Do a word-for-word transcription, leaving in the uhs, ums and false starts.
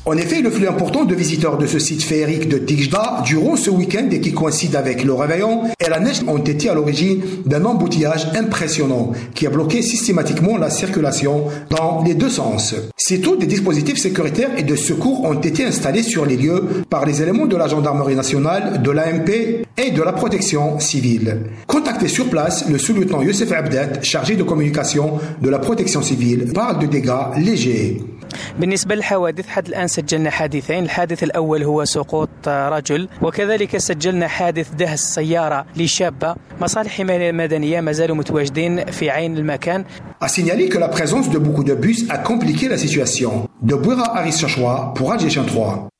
En effet, le flux important de visiteurs de ce site féerique de Tijda durant ce week-end et qui coïncide avec le réveillon et la neige ont été à l'origine d'un embouteillage impressionnant qui a bloqué systématiquement la circulation dans les deux sens. Sitôt, des dispositifs sécuritaires et de secours ont été installés sur les lieux par les éléments de la gendarmerie nationale, de l'A M P et de la protection civile. Contacté sur place, le sous-lieutenant Youssef Abdet, chargé de communication de la protection civile, parle de dégâts légers. بالنسبة للحوادث حد الآن سجلنا حادثين. الحادث الأول هو سقوط رجل، وكذلك سجلنا حادث دهس سيارة لشابة. مصالح حماية مدنية ما زالوا متواجدين في عين المكان. A signaler que la présence de beaucoup de bus a compliqué la situation. De Bouira Aris Chachoua pour Alger trois.